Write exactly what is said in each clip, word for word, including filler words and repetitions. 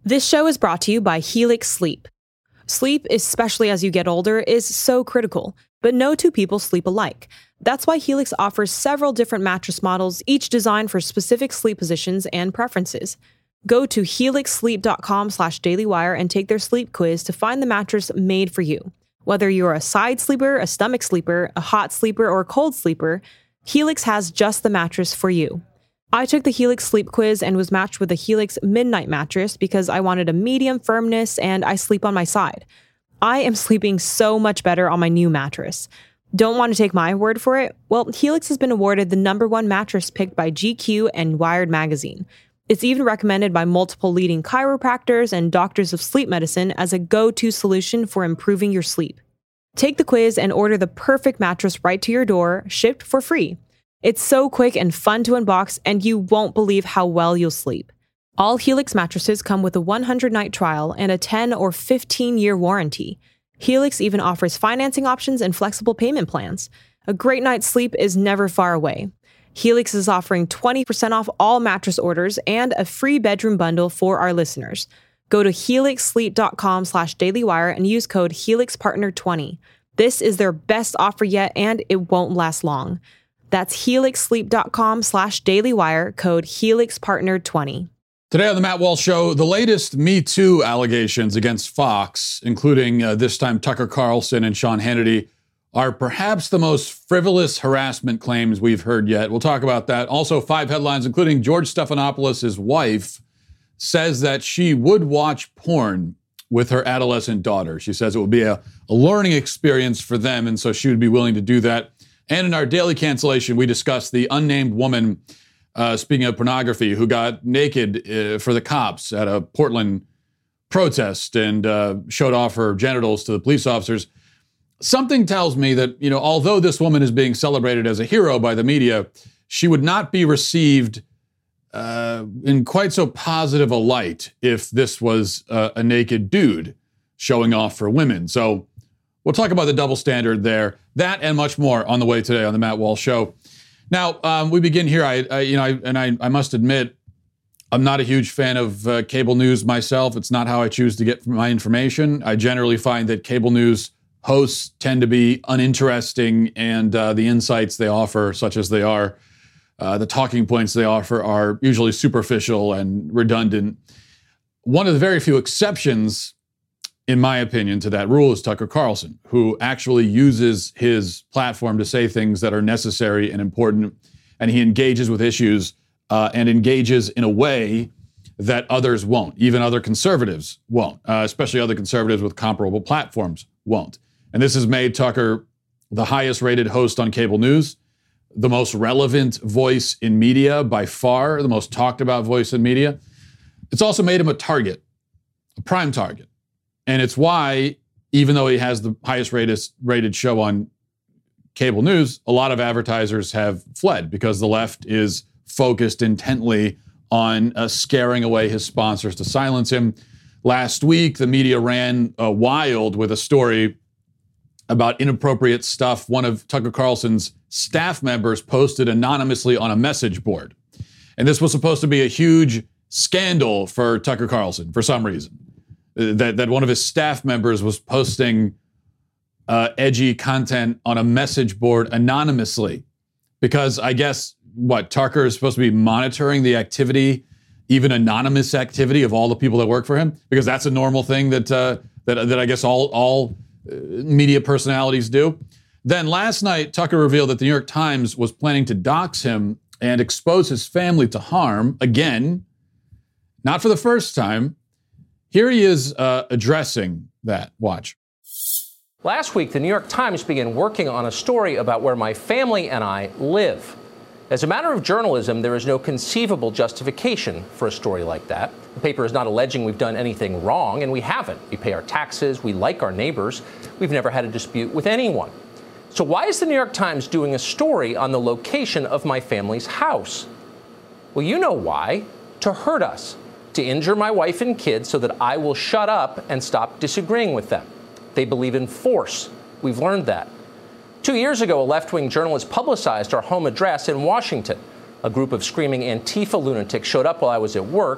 This show is brought to you by Helix Sleep. Sleep, especially as you get older, is so critical, but no two people sleep alike. That's why Helix offers several different mattress models, each designed for specific sleep positions and preferences. Go to helixsleep.com slash dailywire and take their sleep quiz to find the mattress made for you. Whether you're a side sleeper, a stomach sleeper, a hot sleeper, or a cold sleeper, Helix has just the mattress for you. I took the Helix sleep quiz and was matched with the Helix Midnight mattress because I wanted a medium firmness and I sleep on my side. I am sleeping so much better on my new mattress. Don't want to take my word for it? Well, Helix has been awarded the number one mattress picked by G Q and Wired magazine. It's even recommended by multiple leading chiropractors and doctors of sleep medicine as a go-to solution for improving your sleep. Take the quiz and order the perfect mattress right to your door, shipped for free. It's so quick and fun to unbox, and you won't believe how well you'll sleep. All Helix mattresses come with a one hundred night trial and a ten or fifteen year warranty. Helix even offers financing options and flexible payment plans. A great night's sleep is never far away. Helix is offering twenty percent off all mattress orders and a free bedroom bundle for our listeners. Go to helixsleep.com slash dailywire and use code helixpartner twenty. This is their best offer yet, and it won't last long. That's helixsleep.com slash dailywire, code helixpartner twenty. Today on the Matt Walsh Show, the latest Me Too allegations against Fox, including uh, this time Tucker Carlson and Sean Hannity, are perhaps the most frivolous harassment claims we've heard yet. We'll talk about that. Also, five headlines, including George Stephanopoulos' wife, says that she would watch porn with her adolescent daughter. She says it would be a, a learning experience for them, and so she would be willing to do that. And in our daily cancellation, we discussed the unnamed woman, uh, speaking of pornography, who got naked uh, for the cops at a Portland protest and uh, showed off her genitals to the police officers. Something tells me that, you know, although this woman is being celebrated as a hero by the media, she would not be received uh, in quite so positive a light if this was uh, a naked dude showing off for women. So we'll talk about the double standard there, that and much more on the way today on the Matt Walsh Show. Now, um, we begin here. I, I you know, I, and I, I must admit, I'm not a huge fan of uh, cable news myself. It's not how I choose to get my information. I generally find that cable news hosts tend to be uninteresting, and uh, the insights they offer, such as they are, uh, the talking points they offer are usually superficial and redundant. One of the very few exceptions, in my opinion, to that rule is Tucker Carlson, who actually uses his platform to say things that are necessary and important, and he engages with issues uh, and engages in a way that others won't, even other conservatives won't, uh, especially other conservatives with comparable platforms won't. And this has made Tucker the highest rated host on cable news, the most relevant voice in media by far, the most talked about voice in media. It's also made him a target, a prime target. And it's why, even though he has the highest rated, rated show on cable news, a lot of advertisers have fled because the left is focused intently on uh, scaring away his sponsors to silence him. Last week, the media ran uh, wild with a story about inappropriate stuff one of Tucker Carlson's staff members posted anonymously on a message board. And this was supposed to be a huge scandal for Tucker Carlson for some reason. That, that one of his staff members was posting uh, edgy content on a message board anonymously. Because I guess, what, Tucker is supposed to be monitoring the activity, even anonymous activity of all the people that work for him? Because that's a normal thing that uh, that, that I guess all, all uh, media personalities do. Then last night, Tucker revealed that the New York Times was planning to dox him and expose his family to harm, again, not for the first time. Here he is uh, addressing that. Watch. Last week, the New York Times began working on a story about where my family and I live. As a matter of journalism, there is no conceivable justification for a story like that. The paper is not alleging we've done anything wrong, and we haven't. We pay our taxes, we like our neighbors, we've never had a dispute with anyone. So why is the New York Times doing a story on the location of my family's house? Well, you know why. To hurt us. To injure my wife and kids so that I will shut up and stop disagreeing with them. They believe in force. We've learned that. Two years ago, a left-wing journalist publicized our home address in Washington. A group of screaming Antifa lunatics showed up while I was at work.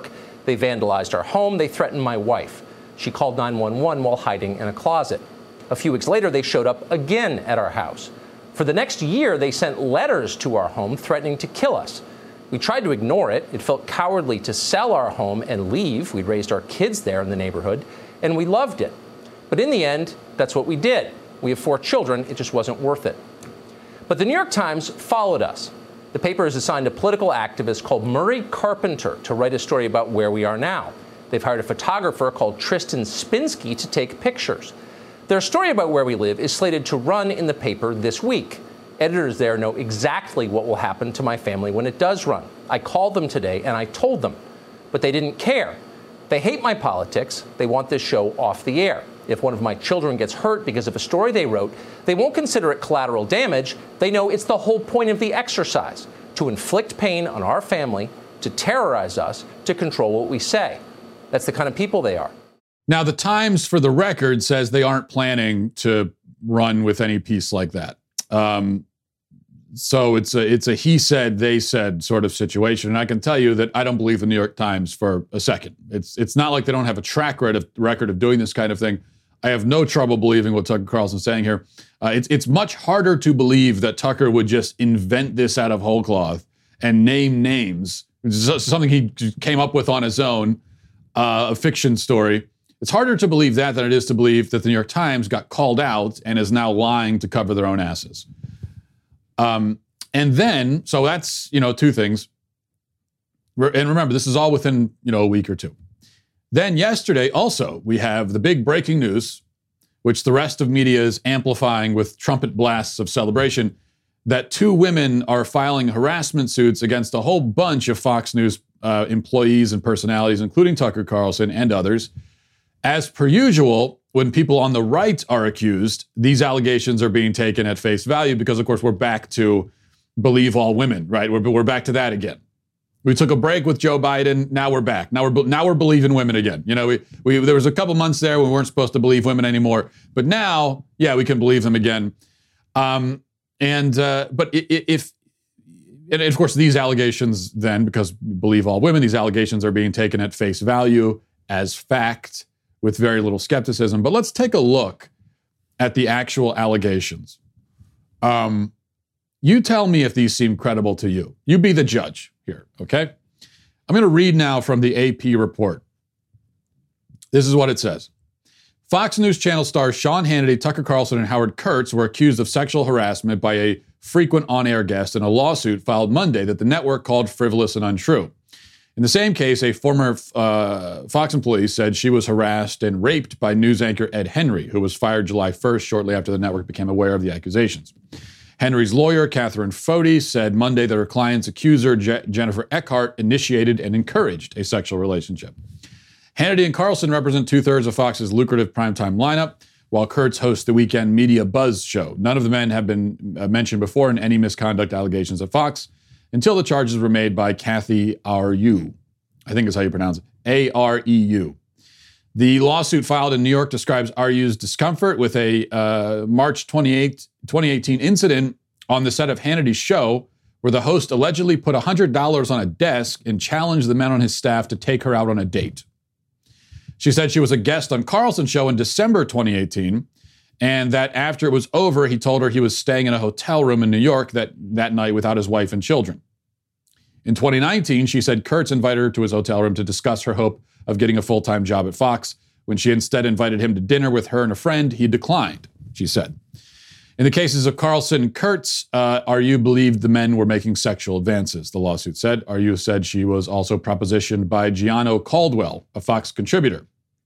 They vandalized our home. They threatened my wife. She called nine one one while hiding in a closet. A few weeks later, they showed up again at our house. For the next year, they sent letters to our home threatening to kill us. We tried to ignore it. It felt cowardly to sell our home and leave. We'd raised our kids there in the neighborhood, and we loved it. But in the end, that's what we did. We have four children. It just wasn't worth it. But the New York Times followed us. The paper has assigned a political activist called Murray Carpenter to write a story about where we are now. They've hired a photographer called Tristan Spinsky to take pictures. Their story about where we live is slated to run in the paper this week. Editors there know exactly what will happen to my family when it does run. I called them today and I told them, but they didn't care. They hate my politics. They want this show off the air. If one of my children gets hurt because of a story they wrote, they won't consider it collateral damage. They know it's the whole point of the exercise, to inflict pain on our family, to terrorize us, to control what we say. That's the kind of people they are. Now, the Times, for the record, says they aren't planning to run with any piece like that. Um, so it's a, it's a he said, they said sort of situation. And I can tell you that I don't believe the New York Times for a second. It's it's not like they don't have a track record of, record of doing this kind of thing. I have no trouble believing what Tucker Carlson's saying here. Uh, it's it's much harder to believe that Tucker would just invent this out of whole cloth and name names, which is something he came up with on his own, uh, a fiction story. It's harder to believe that than it is to believe that the New York Times got called out and is now lying to cover their own asses. Um, and then, so that's, you know, two things. And remember, this is all within, you know, a week or two. Then yesterday, also, we have the big breaking news, which the rest of media is amplifying with trumpet blasts of celebration, that two women are filing harassment suits against a whole bunch of Fox News uh, employees and personalities, including Tucker Carlson and others. As per usual, when people on the right are accused, these allegations are being taken at face value because, of course, we're back to believe all women, right? We're, we're back to that again. We took a break with Joe Biden. Now we're back. Now we're now we're believing women again. You know, we, we there was a couple months there when we weren't supposed to believe women anymore, but now, yeah, we can believe them again. Um, and uh, but if and of course these allegations then, because we believe all women, these allegations are being taken at face value as fact, with very little skepticism. But let's take a look at the actual allegations. Um, you tell me if these seem credible to you. You be the judge here, okay? I'm going to read now from the A P report. This is what it says. Fox News Channel stars Sean Hannity, Tucker Carlson, and Howard Kurtz were accused of sexual harassment by a frequent on-air guest in a lawsuit filed Monday that the network called frivolous and untrue. In the same case, a former uh, Fox employee said she was harassed and raped by news anchor Ed Henry, who was fired July first, shortly after the network became aware of the accusations. Henry's lawyer, Catherine Foti, said Monday that her client's accuser, Je- Jennifer Eckhart, initiated and encouraged a sexual relationship. Hannity and Carlson represent two-thirds of Fox's lucrative primetime lineup, while Kurtz hosts the weekend Media Buzz show. None of the men have been uh, mentioned before in any misconduct allegations at Fox, until the charges were made by Kathy Areu. I think is how you pronounce it. A R E U. The lawsuit filed in New York describes Areu's discomfort with a uh, March twenty-eighth, twenty eighteen incident on the set of Hannity's show, where the host allegedly put one hundred dollars on a desk and challenged the men on his staff to take her out on a date. She said she was a guest on Carlson's show in December twenty eighteen, and that after it was over, he told her he was staying in a hotel room in New York that, that night without his wife and children. In twenty nineteen, she said Kurtz invited her to his hotel room to discuss her hope of getting a full-time job at Fox. When she instead invited him to dinner with her and a friend, he declined, she said. In the cases of Carlson and Kurtz, uh, Areu believed the men were making sexual advances, the lawsuit said. Areu said she was also propositioned by Gianno Caldwell, a Fox contributor.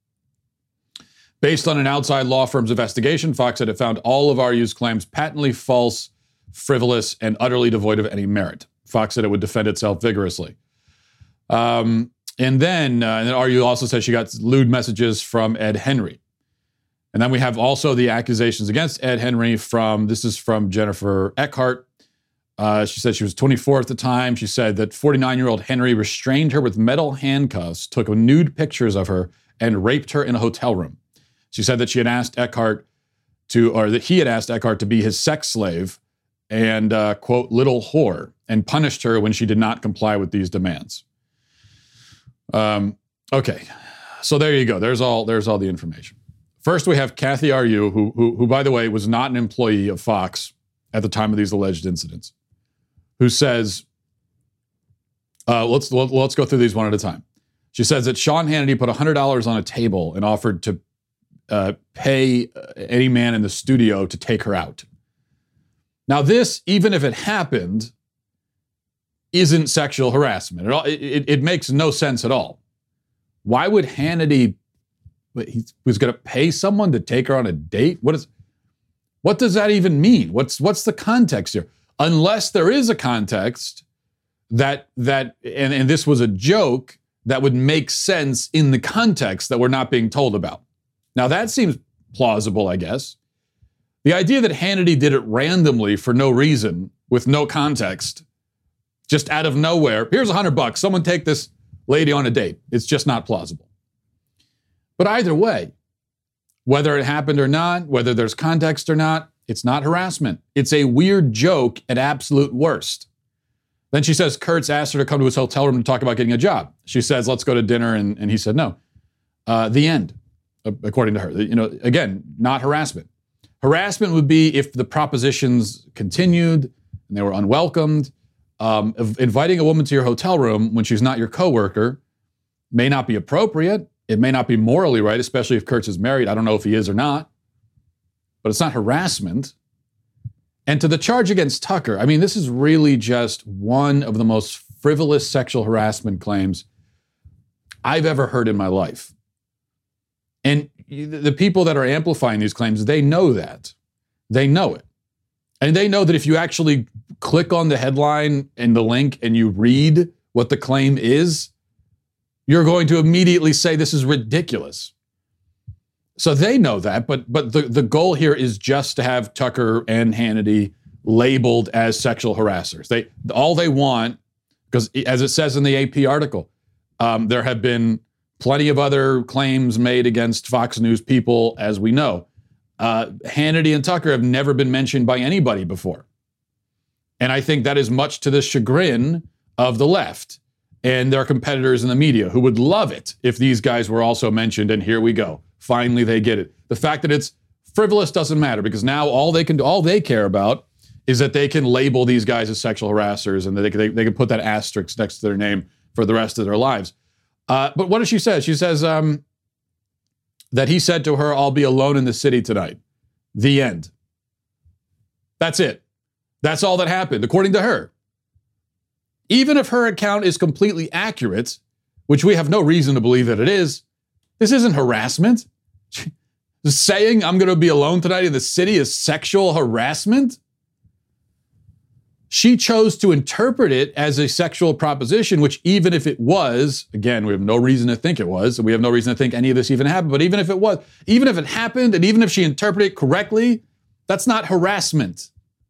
Based on an outside law firm's investigation, Fox said it found all of Areu's claims patently false, frivolous, and utterly devoid of any merit. Fox said it would defend itself vigorously. Um, and then, uh, and then Areu also said she got lewd messages from Ed Henry. And then we have also the accusations against Ed Henry from, this is from Jennifer Eckhart. Uh, she said she was twenty-four at the time. She said that forty-nine-year-old Henry restrained her with metal handcuffs, took nude pictures of her, and raped her in a hotel room. She said that she had asked Eckhart to, or that he had asked Eckhart to be his sex slave and, uh, quote, little whore, and punished her when she did not comply with these demands. Um, Okay, so there you go. There's all there's all the information. First, we have Kathy Areu, who, who, who, by the way, was not an employee of Fox at the time of these alleged incidents, who says, uh, let's let, let's go through these one at a time. She says that Sean Hannity put one hundred dollars on a table and offered to uh, pay any man in the studio to take her out. Now, this, even if it happened, isn't sexual harassment at all. It, it, it makes no sense at all. Why would Hannity? He was going to pay someone to take her on a date? What is? What does that even mean? What's what's the context here? Unless there is a context that that and, and this was a joke that would make sense in the context that we're not being told about. Now that seems plausible, I guess. The idea that Hannity did it randomly for no reason, with no context, just out of nowhere. Here's a hundred bucks. Someone take this lady on a date. It's just not plausible. But either way, whether it happened or not, whether there's context or not, it's not harassment. It's a weird joke at absolute worst. Then she says Kurtz asked her to come to his hotel room to talk about getting a job. She says, let's go to dinner, and, and he said no. Uh, the end, according to her. You know, again, not harassment. Harassment would be if the propositions continued and they were unwelcomed. Um, inviting a woman to your hotel room when she's not your coworker may not be appropriate. It may not be morally right, especially if Kurtz is married. I don't know if he is or not, but it's not harassment. And to the charge against Tucker, I mean, this is really just one of the most frivolous sexual harassment claims I've ever heard in my life. And the people that are amplifying these claims, they know that. They know it. And they know that if you actually click on the headline and the link and you read what the claim is, you're going to immediately say this is ridiculous. So they know that, but but the, the goal here is just to have Tucker and Hannity labeled as sexual harassers. They all they want, because as it says in the A P article, um, there have been plenty of other claims made against Fox News people, as we know. Uh, Hannity and Tucker have never been mentioned by anybody before. And I think that is much to the chagrin of the left and their competitors in the media, who would love it if these guys were also mentioned, and here we go. Finally, they get it. The fact that it's frivolous doesn't matter, because now all they can do, all they care about is that they can label these guys as sexual harassers, and that they, they, they can put that asterisk next to their name for the rest of their lives. Uh, but what does she say? She says um, that he said to her, "I'll be alone in the city tonight." The end. That's it. That's all that happened, according to her. Even if her account is completely accurate, which we have no reason to believe that it is, this isn't harassment. Saying I'm going to be alone tonight in the city is sexual harassment? She chose to interpret it as a sexual proposition, which even if it was, again, we have no reason to think it was, and we have no reason to think any of this even happened, but even if it was, even if it happened, and even if she interpreted it correctly, that's not harassment.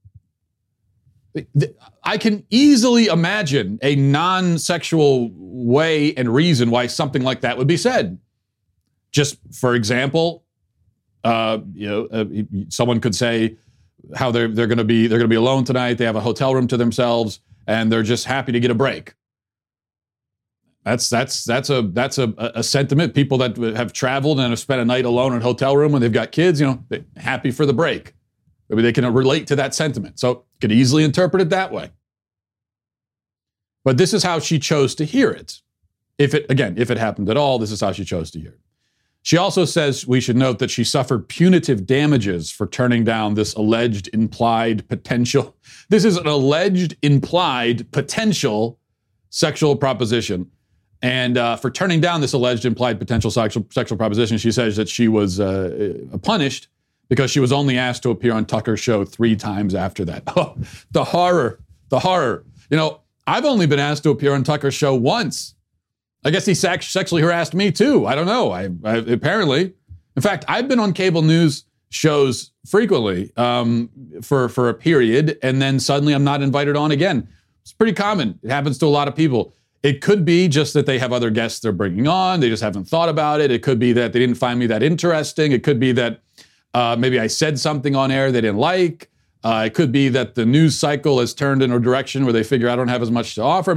I can easily imagine a non-sexual way and reason why something like that would be said. Just for example, uh, you know, uh, someone could say how they're they're going to be they're going to be alone tonight. They have a hotel room to themselves, and they're just happy to get a break. That's that's that's a that's a, a sentiment. People that have traveled and have spent a night alone in a hotel room when they've got kids, you know, they're happy for the break. Maybe they can relate to that sentiment. So you could easily interpret it that way. But this is how she chose to hear it. If it, again, if it happened at all, this is how she chose to hear it. She also says we should note that she suffered punitive damages for turning down this alleged implied potential. This is an alleged implied potential sexual proposition. And uh, for turning down this alleged implied potential sexual, sexual proposition, she says that she was uh, punished because she was only asked to appear on Tucker's show three times after that. Oh, the horror, the horror. You know, I've only been asked to appear on Tucker's show once. I guess he sex- sexually harassed me too. I don't know. I, I apparently, in fact, I've been on cable news shows frequently um, for, for a period, and then suddenly I'm not invited on again. It's pretty common. It happens to a lot of people. It could be just that they have other guests they're bringing on. They just haven't thought about it. It could be that they didn't find me that interesting. It could be that Uh, maybe I said something on air they didn't like. Uh, it could be that the news cycle has turned in a direction where they figure I don't have as much to offer. I mean, it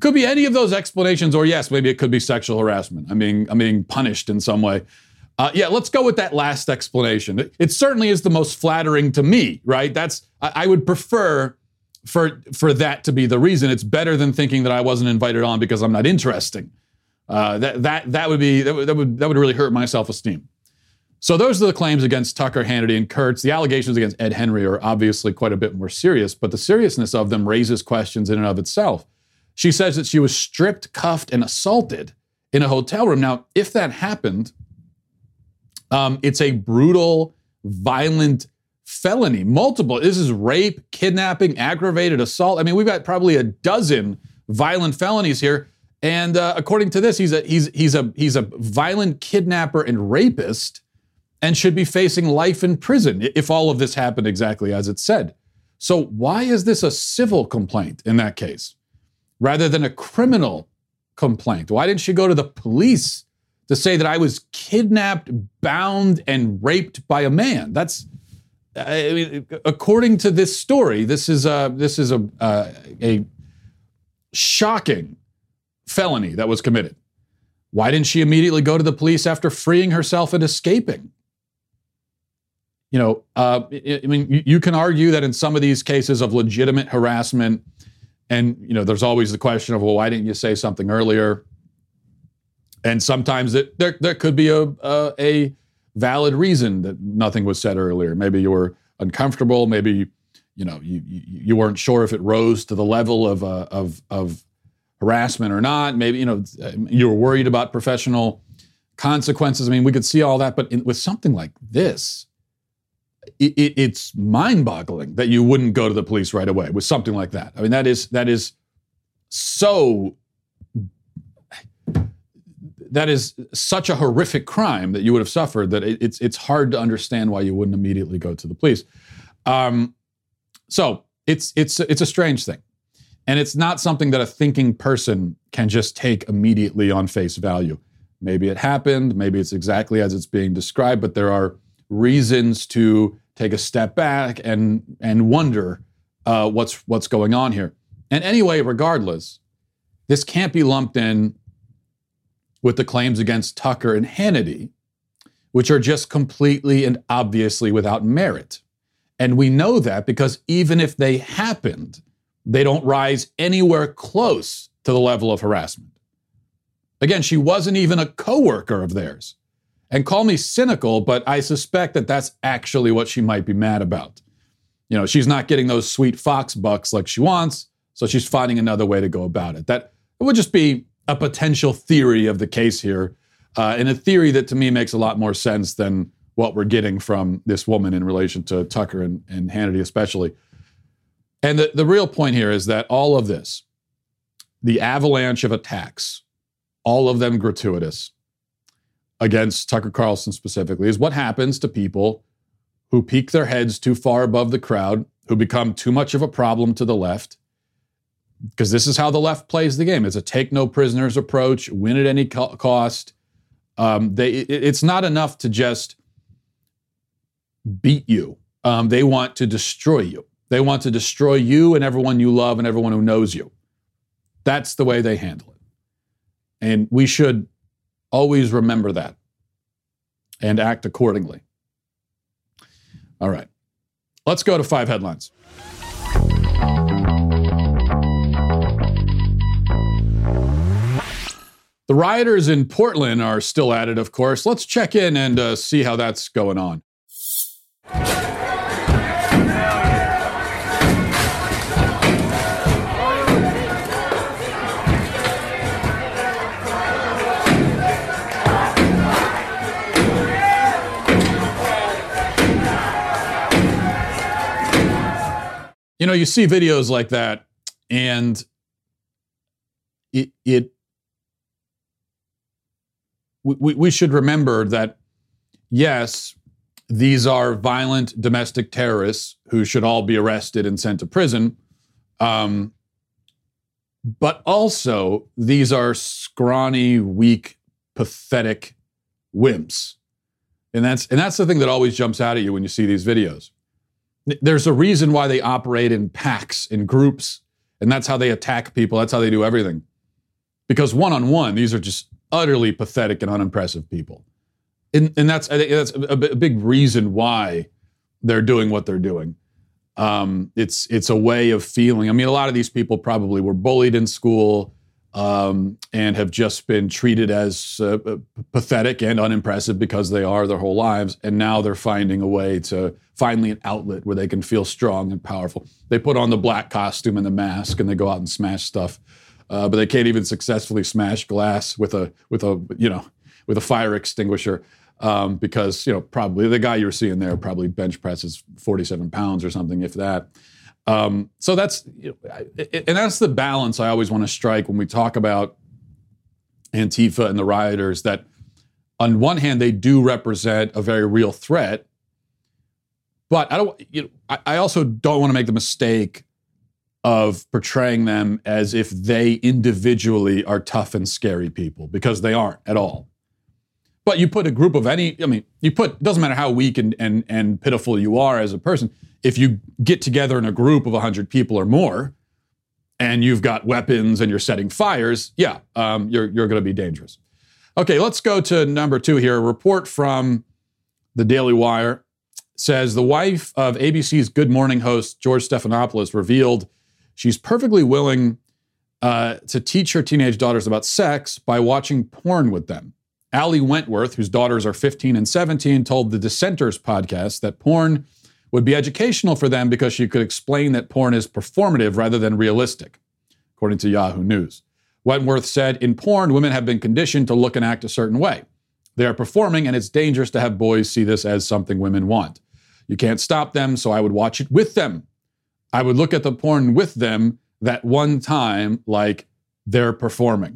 Could be any of those explanations, or yes, maybe it could be sexual harassment. I'm being, I'm being punished in some way. Uh, yeah, let's go with that last explanation. It, it certainly is the most flattering to me, right? That's I, I would prefer for for that to be the reason. It's better than thinking that I wasn't invited on because I'm not interesting. Uh, that that that would be that would, that would that would really hurt my self-esteem. So those are the claims against Tucker, Hannity, and Kurtz. The allegations against Ed Henry are obviously quite a bit more serious, but the seriousness of them raises questions in and of itself. She says that she was stripped, cuffed, and assaulted in a hotel room. Now, if that happened, um, it's a brutal, violent felony. Multiple. This is rape, kidnapping, aggravated assault. I mean, we've got probably a dozen violent felonies here. And uh, according to this, he's a he's he's a he's a violent kidnapper and rapist, and should be facing life in prison if all of this happened exactly as it said. So why is this a civil complaint in that case, rather than a criminal complaint? Why didn't she go to the police to say that I was kidnapped, bound, and raped by a man? That's, I mean, according to this story, this is a this is a uh, a shocking felony that was committed. Why didn't she immediately go to the police after freeing herself and escaping? You know, uh, I mean, you, you can argue that in some of these cases of legitimate harassment, and, you know, there's always the question of, well, why didn't you say something earlier? And sometimes it, there there could be a, a a valid reason that nothing was said earlier. Maybe you were uncomfortable. Maybe, you know, you you, you weren't sure if it rose to the level of uh, of of harassment or not. Maybe, you know, you were worried about professional consequences. I mean, we could see all that, but in, with something like this, it, it, it's mind-boggling that you wouldn't go to the police right away with something like that. I mean, that is that is so that is such a horrific crime that you would have suffered that it, it's it's hard to understand why you wouldn't immediately go to the police. Um, so it's it's it's a strange thing. And it's not something that a thinking person can just take immediately on face value. Maybe it happened, maybe it's exactly as it's being described, but there are reasons to take a step back and and wonder uh, what's what's going on here. And anyway, regardless, this can't be lumped in with the claims against Tucker and Hannity, which are just completely and obviously without merit. And we know that because even if they happened, they don't rise anywhere close to the level of harassment. Again, she wasn't even a coworker of theirs. And call me cynical, but I suspect that that's actually what she might be mad about. You know, she's not getting those sweet Fox bucks like she wants, so she's finding another way to go about it. That would just be a potential theory of the case here, uh, and a theory that to me makes a lot more sense than what we're getting from this woman in relation to Tucker and, and Hannity especially. And the, the real point here is that all of this, the avalanche of attacks, all of them gratuitous, against Tucker Carlson specifically, is what happens to people who peek their heads too far above the crowd, who become too much of a problem to the left, because this is how the left plays the game. It's a take no prisoners approach, win at any co- cost. Um, they, it, it's not enough to just beat you. Um, they want to destroy you. They want to destroy you and everyone you love and everyone who knows you. That's the way they handle it. And we should always remember that and act accordingly. All right. Let's go to five headlines. The rioters in Portland are still at it, of course. Let's check in and uh, see how that's going on. You know, you see videos like that, and it, it we, we should remember that, yes, these are violent domestic terrorists who should all be arrested and sent to prison. Um, but also, these are scrawny, weak, pathetic wimps. And that's and that's the thing that always jumps out at you when you see these videos. There's a reason why they operate in packs, in groups, and that's how they attack people. That's how they do everything. Because one-on-one, these are just utterly pathetic and unimpressive people. And, and that's, I think that's a, a big reason why they're doing what they're doing. Um, it's it's a way of feeling. I mean, a lot of these people probably were bullied in school um, and have just been treated as uh, pathetic and unimpressive because they are their whole lives. And now they're finding a way to finally an outlet where they can feel strong and powerful. They put on the black costume and the mask and they go out and smash stuff. Uh, but they can't even successfully smash glass with a with a you know with a fire extinguisher um, because you know probably the guy you were seeing there probably bench presses forty-seven pounds or something, if that. Um, so that's you know, and that's the balance I always want to strike when we talk about Antifa and the rioters. That on one hand they do represent a very real threat, but I don't. You know, I, I also don't want to make the mistake of portraying them as if they individually are tough and scary people, because they aren't at all. But you put a group of any, I mean, you put, doesn't matter how weak and, and, and pitiful you are as a person, if you get together in a group of one hundred people or more, and you've got weapons and you're setting fires, yeah, um, you're, you're going to be dangerous. Okay, let's go to number two here. A report from the Daily Wire says the wife of A B C's Good Morning host George Stephanopoulos revealed she's perfectly willing uh, to teach her teenage daughters about sex by watching porn with them. Allie Wentworth, whose daughters are fifteen and seventeen, told the Dissenters podcast that porn would be educational for them because she could explain that porn is performative rather than realistic, according to Yahoo News. Wentworth said, in porn, women have been conditioned to look and act a certain way. They are performing, and it's dangerous to have boys see this as something women want. You can't stop them, so I would watch it with them. I would look at the porn with them that one time like they're performing.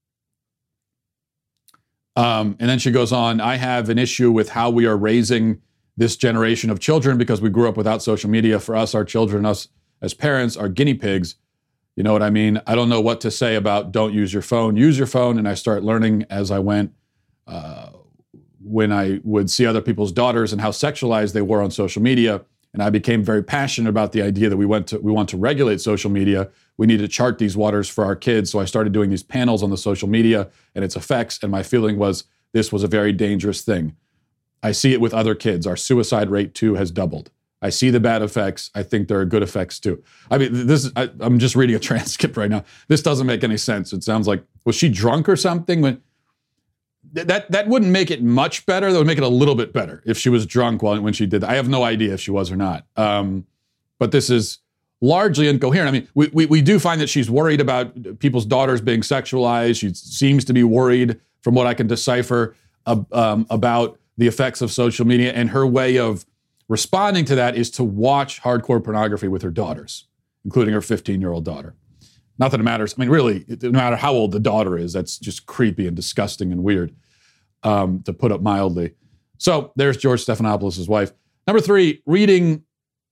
Um, and then she goes on, I have an issue with how we are raising this generation of children because we grew up without social media. For us, our children, us as parents, are guinea pigs. You know what I mean? I don't know what to say about don't use your phone. Use your phone. And I start learning as I went uh, when I would see other people's daughters and how sexualized they were on social media. And I became very passionate about the idea that we went to we want to regulate social media. We need to chart these waters for our kids. So I started doing these panels on the social media and its effects. And my feeling was this was a very dangerous thing. I see it with other kids. Our suicide rate too has doubled. I see the bad effects. I think there are good effects too. I mean, this is, I, I'm just reading a transcript right now. This doesn't make any sense. It sounds like, was she drunk or something? When That that wouldn't make it much better. That would make it a little bit better if she was drunk while when she did that. I have no idea if she was or not. Um, but this is largely incoherent. I mean, we, we we do find that she's worried about people's daughters being sexualized. She seems to be worried, from what I can decipher, uh, um, about the effects of social media. And her way of responding to that is to watch hardcore pornography with her daughters, including her fifteen-year-old daughter. Not that it matters. I mean, really, no matter how old the daughter is, that's just creepy and disgusting and weird, um, to put it mildly. So there's George Stephanopoulos' wife. Number three, reading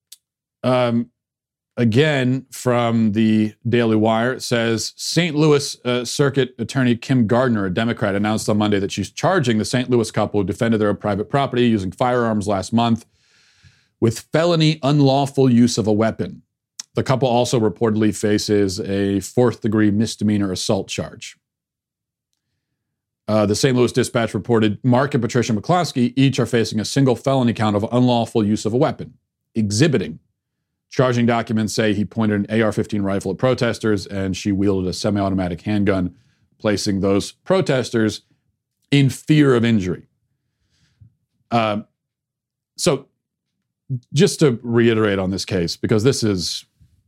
um, again from the Daily Wire, says Saint Louis uh, Circuit Attorney Kim Gardner, a Democrat, announced on Monday that she's charging the Saint Louis couple who defended their private property using firearms last month with felony unlawful use of a weapon. The couple also reportedly faces a fourth-degree misdemeanor assault charge. Uh, the Saint Louis Dispatch reported Mark and Patricia McCloskey each are facing a single felony count of unlawful use of a weapon, exhibiting. Charging documents say he pointed an A R fifteen rifle at protesters and she wielded a semi-automatic handgun, placing those protesters in fear of injury. Uh, so just to reiterate on this case, because this is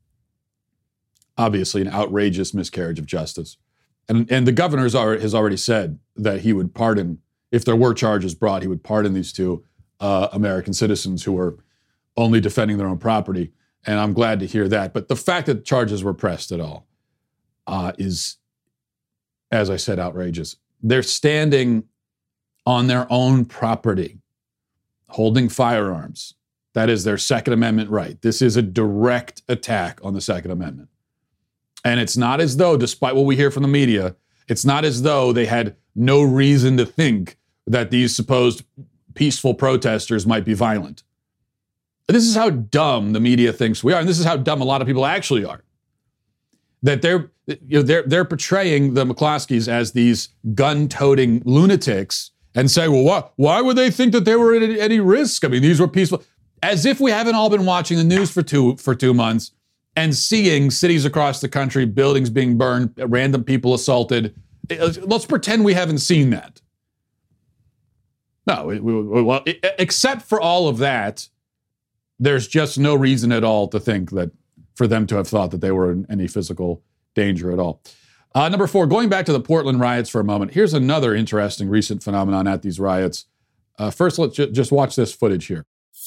obviously an outrageous miscarriage of justice. And, and the governor has already, has already said that he would pardon, if there were charges brought, he would pardon these two uh, American citizens who were only defending their own property. And I'm glad to hear that. But the fact that charges were pressed at all uh, is, as I said, outrageous. They're standing on their own property, holding firearms. That is their Second Amendment right. This is a direct attack on the Second Amendment. And it's not as though, despite what we hear from the media, it's not as though they had no reason to think that these supposed peaceful protesters might be violent. This is how dumb the media thinks we are, and this is how dumb a lot of people actually are. that they're you know they're they're portraying the McCloskeys as these gun-toting lunatics and say, well, why why would they think that they were at any risk? I mean, these were peaceful. As if we haven't all been watching the news for two for two months and seeing cities across the country, buildings being burned, random people assaulted. Let's pretend we haven't seen that. No, it, well, it, except for all of that, there's just no reason at all to think that for them to have thought that they were in any physical danger at all. Uh, number four, going back to the Portland riots for a moment, here's another interesting recent phenomenon at these riots. Uh, first, let's ju- just watch this footage here.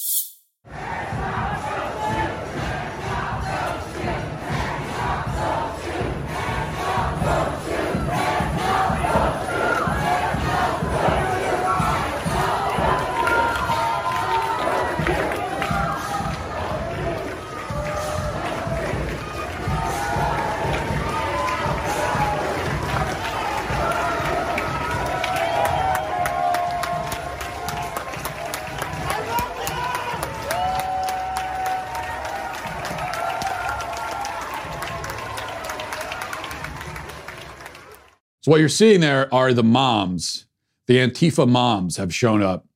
So what you're seeing there are the moms. The Antifa moms have shown up,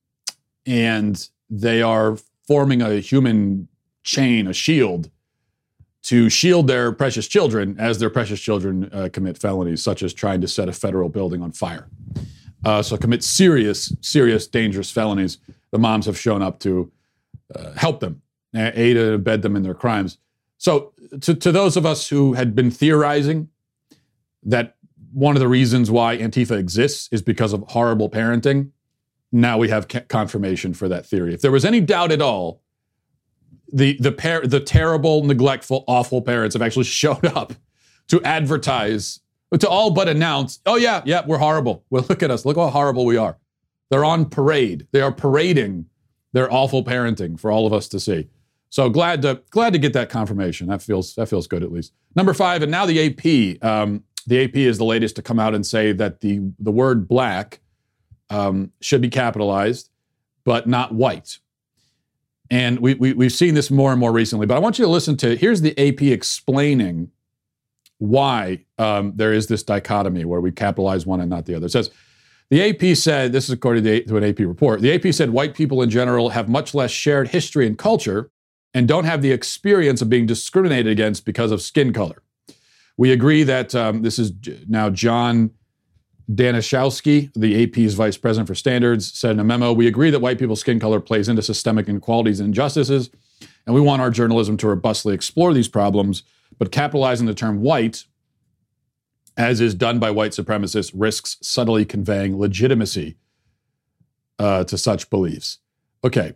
and they are forming a human chain, a shield, to shield their precious children as their precious children uh, commit felonies, such as trying to set a federal building on fire. Uh, so commit serious, serious, dangerous felonies. The moms have shown up to uh, help them, aid and abet them in their crimes. So to, to those of us who had been theorizing that one of the reasons why Antifa exists is because of horrible parenting, now we have ca- confirmation for that theory. If there was any doubt at all, the the par- the terrible, neglectful, awful parents have actually showed up to advertise, to all but announce, oh yeah, yeah, we're horrible. Well, look at us. Look how horrible we are. They're on parade. They are parading their awful parenting for all of us to see. So glad to glad to get that confirmation. That feels that feels good at least. Number five, and now the A P. Um, The A P is the latest to come out and say that the, the word black um, should be capitalized, but not white. And we, we, we've seen this more and more recently, but I want you to listen to, here's the A P explaining why um, there is this dichotomy where we capitalize one and not the other. It says, the A P said, this is according to, to an A P report, the A P said white people in general have much less shared history and culture and don't have the experience of being discriminated against because of skin color. We agree that um, this is now John Danishowski, the A P's vice president for standards, said in a memo, we agree that white people's skin color plays into systemic inequalities and injustices, and we want our journalism to robustly explore these problems, but capitalizing the term white, as is done by white supremacists, risks subtly conveying legitimacy uh, to such beliefs. Okay.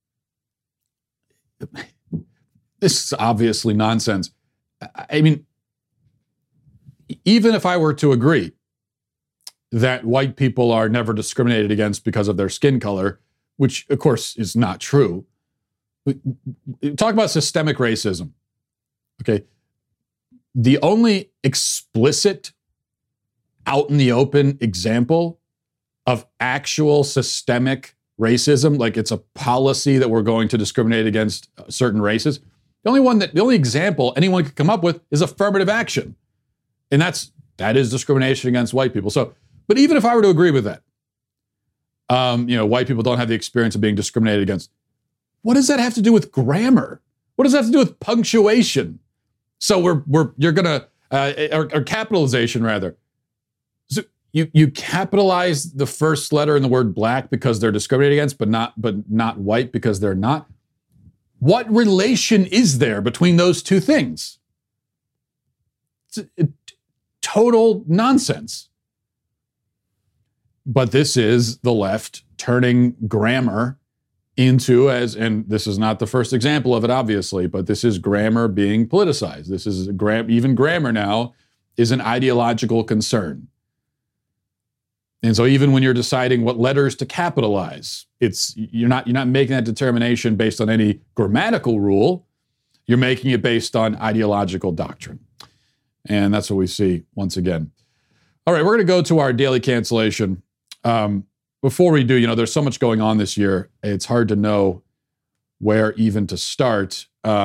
This is obviously nonsense. I mean, even if I were to agree that white people are never discriminated against because of their skin color, which of course is not true, talk about systemic racism. Okay. The only explicit, out in the open example of actual systemic racism, like it's a policy that we're going to discriminate against certain races, the only one that, the only example anyone could come up with is affirmative action. And that's, that is discrimination against white people. So, but even if I were to agree with that, um, you know, white people don't have the experience of being discriminated against. What does that have to do with grammar? What does that have to do with punctuation? So we're, we're, you're gonna, uh, or, or capitalization rather. So you, you capitalize the first letter in the word black because they're discriminated against, but not, but not white because they're not. What relation is there between those two things? It's a, it, total nonsense. But this is the left turning grammar into, as, and this is not the first example of it, obviously, but this is grammar being politicized. This is, a gra- even grammar now is an ideological concern. And so even when you're deciding what letters to capitalize, it's, you're not, you're not making that determination based on any grammatical rule. You're making it based on ideological doctrine. And that's what we see once again. All right, we're going to go to our daily cancellation. Um, before we do, you know, there's so much going on this year. It's hard to know where even to start. Um,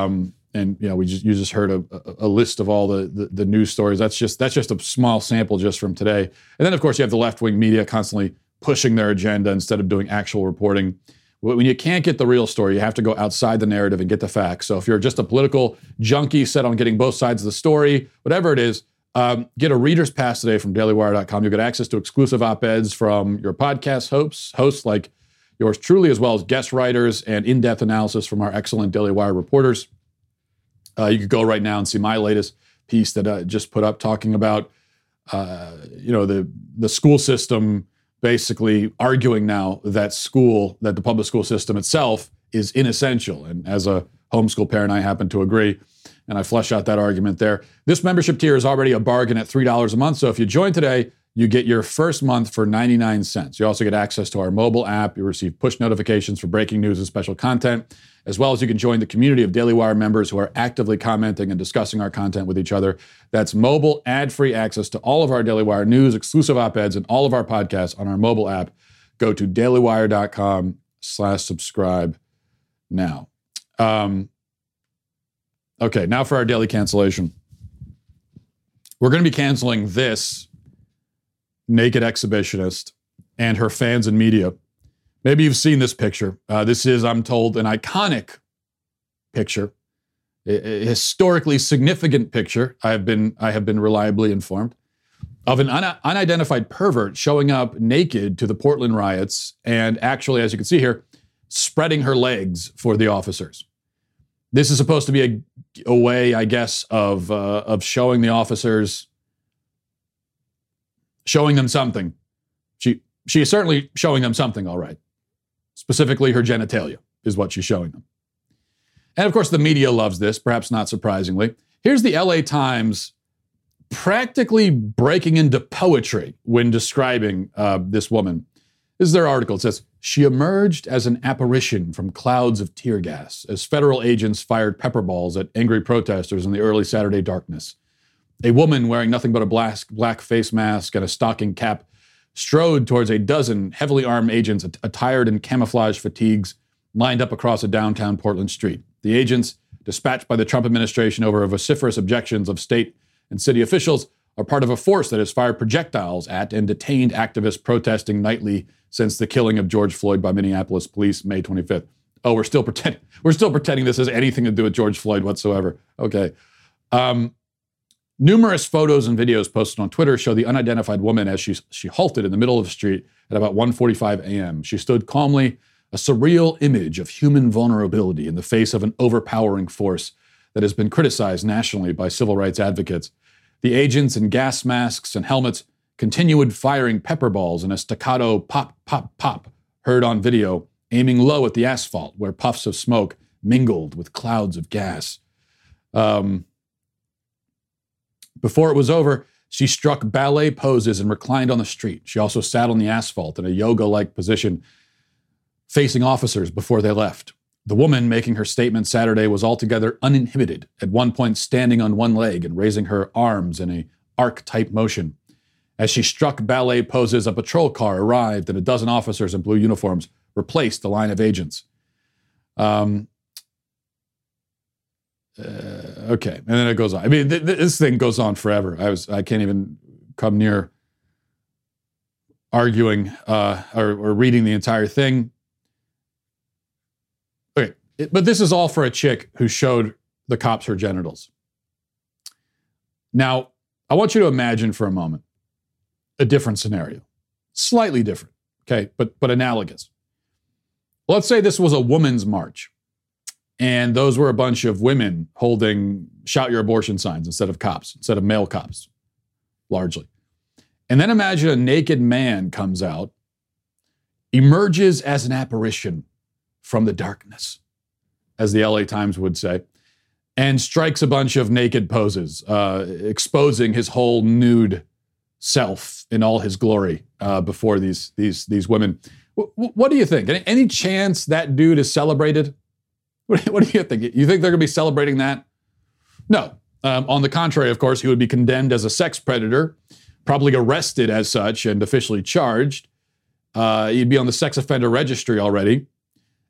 and you know, we just you just heard a, a list of all the, the the news stories. That's just that's just a small sample just from today. And then of course you have the left-wing media constantly pushing their agenda instead of doing actual reporting. When you can't get the real story, you have to go outside the narrative and get the facts. So if you're just a political junkie set on getting both sides of the story, whatever it is, um, get a reader's pass today from daily wire dot com. You'll get access to exclusive op-eds from your podcast hosts, hosts like yours truly, as well as guest writers and in-depth analysis from our excellent Daily Wire reporters. Uh, you could go right now and see my latest piece that I just put up talking about, uh, you know, the the school system basically arguing now that school, that the public school system itself is inessential. And as a homeschool parent, I happen to agree. And I flesh out that argument there. This membership tier is already a bargain at three dollars a month. So if you join today, you get your first month for ninety-nine cents. You also get access to our mobile app. You receive push notifications for breaking news and special content, as well as you can join the community of Daily Wire members who are actively commenting and discussing our content with each other. That's mobile ad-free access to all of our Daily Wire news, exclusive op-eds, and all of our podcasts on our mobile app. Go to dailywire.com slash subscribe now. Um, okay, now for our daily cancellation. We're going to be canceling this naked exhibitionist and her fans and media. Maybe you've seen this picture. Uh, this is, I'm told, an iconic picture, a, a historically significant picture. I have been, I have been reliably informed of an un- unidentified pervert showing up naked to the Portland riots and actually, as you can see here, spreading her legs for the officers. This is supposed to be a, a way, I guess, of uh, of showing the officers, showing them something. She she is certainly showing them something, all right. Specifically, her genitalia is what she's showing them. And of course, the media loves this, perhaps not surprisingly. Here's the L A Times practically breaking into poetry when describing uh, this woman. This is their article. It says, she emerged as an apparition from clouds of tear gas as federal agents fired pepper balls at angry protesters in the early Saturday darkness. A woman wearing nothing but a black, black face mask and a stocking cap strode towards a dozen heavily armed agents attired in camouflage fatigues lined up across a downtown Portland street. The agents, dispatched by the Trump administration over vociferous objections of state and city officials, are part of a force that has fired projectiles at and detained activists protesting nightly since the killing of George Floyd by Minneapolis police May twenty-fifth. Oh, we're still pretending we're still pretending this has anything to do with George Floyd whatsoever. Okay. Um, numerous photos and videos posted on Twitter show the unidentified woman as she she halted in the middle of the street at about one forty-five a.m. She stood calmly, a surreal image of human vulnerability in the face of an overpowering force that has been criticized nationally by civil rights advocates. The agents in gas masks and helmets continued firing pepper balls in a staccato pop, pop, pop, heard on video, aiming low at the asphalt where puffs of smoke mingled with clouds of gas. Um, before it was over, she struck ballet poses and reclined on the street. She also sat on the asphalt in a yoga-like position, facing officers before they left. The woman making her statement Saturday was altogether uninhibited, at one point standing on one leg and raising her arms in a arc-type motion. As she struck ballet poses, a patrol car arrived and a dozen officers in blue uniforms replaced the line of agents. Um, uh, okay, and then it goes on. I mean, th- th- this thing goes on forever. I was, I can't even come near arguing uh, or, or reading the entire thing. Okay, it, but this is all for a chick who showed the cops her genitals. Now, I want you to imagine for a moment a different scenario, slightly different, okay, but but analogous. Let's say this was a women's march, and those were a bunch of women holding "Shout Your Abortion" signs instead of cops, instead of male cops, largely. And then imagine a naked man comes out, emerges as an apparition from the darkness, as the L A Times would say, and strikes a bunch of naked poses, uh, exposing his whole nude self in all his glory uh, before these these these women. W- what do you think? Any, any chance that dude is celebrated? What, what do you think? You think they're going to be celebrating that? No. Um, on the contrary, of course, he would be condemned as a sex predator, probably arrested as such and officially charged. Uh, he'd be on the sex offender registry already.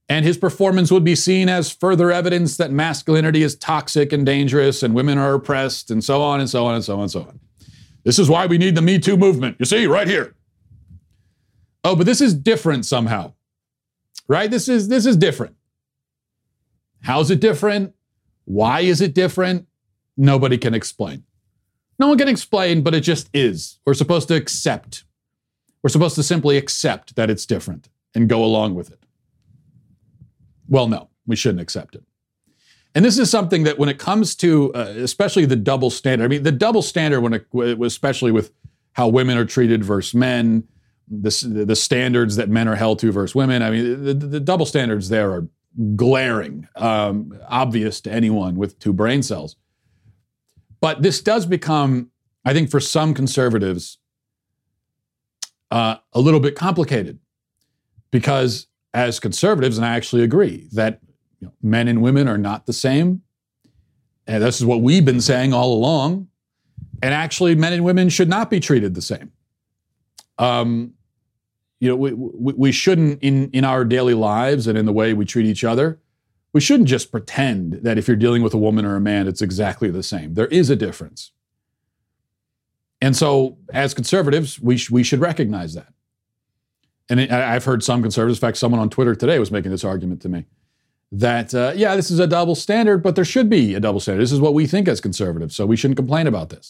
And his performance would be seen as further evidence that masculinity is toxic and dangerous and women are oppressed and so on and so on and so on and so on. This is why we need the Me Too movement. You see, right here. Oh, but this is different somehow, right? This is, this is different. How's it different? Why is it different? Nobody can explain. No one can explain, but it just is. We're supposed to accept. We're supposed to simply accept that it's different and go along with it. Well, no, we shouldn't accept it. And this is something that when it comes to, uh, especially the double standard, I mean, the double standard, when it, especially with how women are treated versus men, the, the standards that men are held to versus women, I mean, the, the double standards there are glaring, um, obvious to anyone with two brain cells. But this does become, I think for some conservatives, uh, a little bit complicated because as conservatives, and I actually agree that you know, men and women are not the same. And this is what we've been saying all along. And actually, men and women should not be treated the same. Um, you know, we, we, we shouldn't, in, in our daily lives and in the way we treat each other, we shouldn't just pretend that if you're dealing with a woman or a man, it's exactly the same. There is a difference. And so, as conservatives, we, sh- we should recognize that. And it, I've heard some conservatives, in fact, someone on Twitter today was making this argument to me, that, uh, yeah, this is a double standard, but there should be a double standard. This is what we think as conservatives, so we shouldn't complain about this.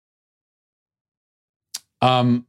Um,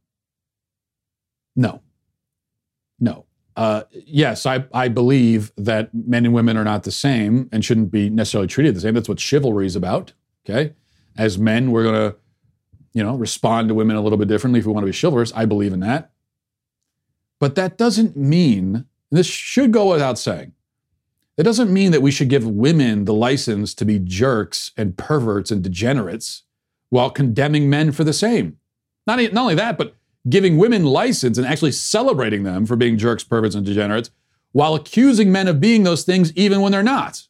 no. No. Uh, yes, I, I believe that men and women are not the same and shouldn't be necessarily treated the same. That's what chivalry is about, okay? As men, we're going to, you know, respond to women a little bit differently if we want to be chivalrous. I believe in that. But that doesn't mean, this should go without saying, it doesn't mean that we should give women the license to be jerks and perverts and degenerates while condemning men for the same. Not, not only that, but giving women license and actually celebrating them for being jerks, perverts, and degenerates while accusing men of being those things even when they're not.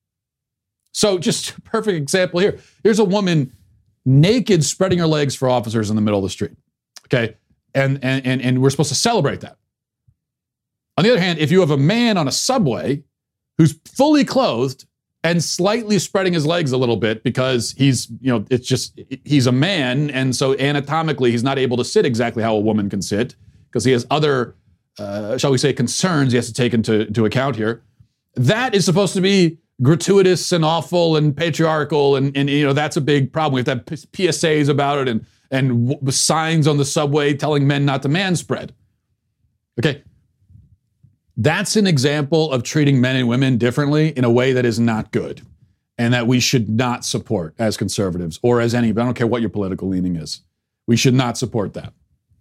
So just a perfect example here. Here's a woman naked spreading her legs for officers in the middle of the street, okay? And, and, and, and we're supposed to celebrate that. On the other hand, if you have a man on a subway who's fully clothed and slightly spreading his legs a little bit because he's, you know, it's just, he's a man, and so anatomically he's not able to sit exactly how a woman can sit because he has other, uh, shall we say, concerns he has to take into, into account here. That is supposed to be gratuitous and awful and patriarchal, and, and you know, that's a big problem. We have to have P S As about it and, and w- signs on the subway telling men not to manspread. Okay. That's an example of treating men and women differently in a way that is not good and that we should not support as conservatives or as any, I don't care what your political leaning is. We should not support that.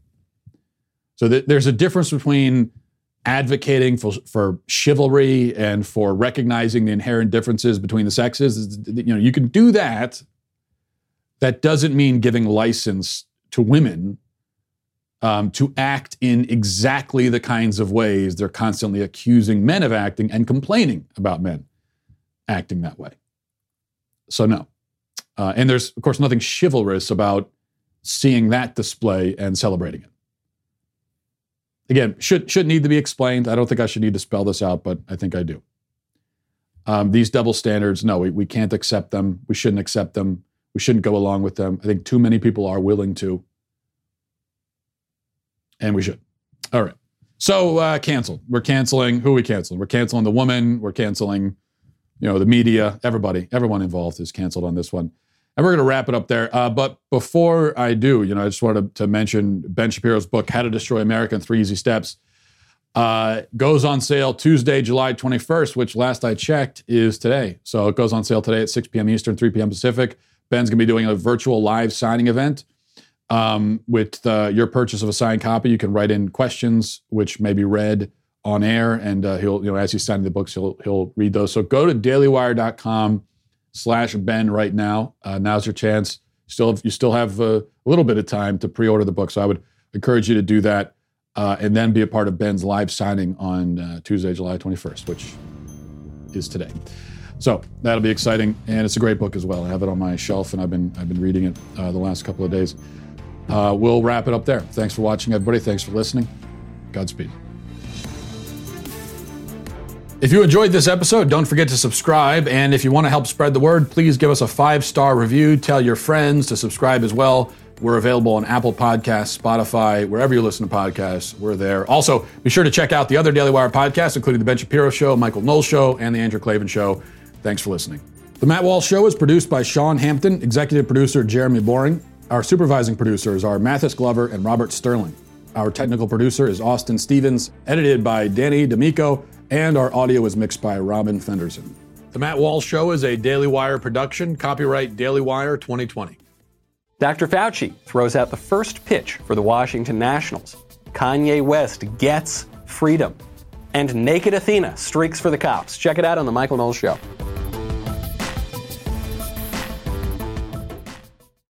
So th- there's a difference between advocating for, for chivalry and for recognizing the inherent differences between the sexes. You know, you can do that. That doesn't mean giving license to women Um, to act in exactly the kinds of ways they're constantly accusing men of acting and complaining about men acting that way. So no. Uh, and there's, of course, nothing chivalrous about seeing that display and celebrating it. Again, should, should need to be explained. I don't think I should need to spell this out, but I think I do. Um, these double standards, no, we, we can't accept them. We shouldn't accept them. We shouldn't go along with them. I think too many people are willing to. And we should. All right. So uh, cancel. We're canceling. Who are we canceling? We're canceling the woman. We're canceling, you know, the media. Everybody, everyone involved is canceled on this one. And we're going to wrap it up there. Uh, but before I do, you know, I just wanted to mention Ben Shapiro's book, How to Destroy America in Three Easy Steps, uh, goes on sale Tuesday, July twenty-first, which last I checked is today. So it goes on sale today at six p.m. Eastern, three p.m. Pacific. Ben's going to be doing a virtual live signing event. Um, with uh, your purchase of a signed copy, you can write in questions which may be read on air, and uh, he'll, you know, as he's signing the books, he'll he'll read those. So go to dailywire.com slash Ben right now. Uh, now's your chance. Still, have, you still have uh, a little bit of time to pre-order the book, so I would encourage you to do that, uh, and then be a part of Ben's live signing on uh, Tuesday, July twenty-first, which is today. So that'll be exciting, and it's a great book as well. I have it on my shelf, and I've been I've been reading it uh, the last couple of days. Uh, we'll wrap it up there. Thanks for watching, everybody. Thanks for listening. Godspeed. If you enjoyed this episode, don't forget to subscribe. And if you want to help spread the word, please give us a five-star review. Tell your friends to subscribe as well. We're available on Apple Podcasts, Spotify, wherever you listen to podcasts, we're there. Also, be sure to check out the other Daily Wire podcasts, including The Ben Shapiro Show, Michael Knowles Show, and The Andrew Klavan Show. Thanks for listening. The Matt Walsh Show is produced by Sean Hampton, executive producer Jeremy Boring. Our supervising producers are Mathis Glover and Robert Sterling. Our technical producer is Austin Stevens, edited by Danny D'Amico, and our audio is mixed by Robin Fenderson. The Matt Walsh Show is a Daily Wire production, copyright Daily Wire twenty twenty. Doctor Fauci throws out the first pitch for the Washington Nationals. Kanye West gets freedom. And Naked Athena streaks for the cops. Check it out on The Michael Knowles Show.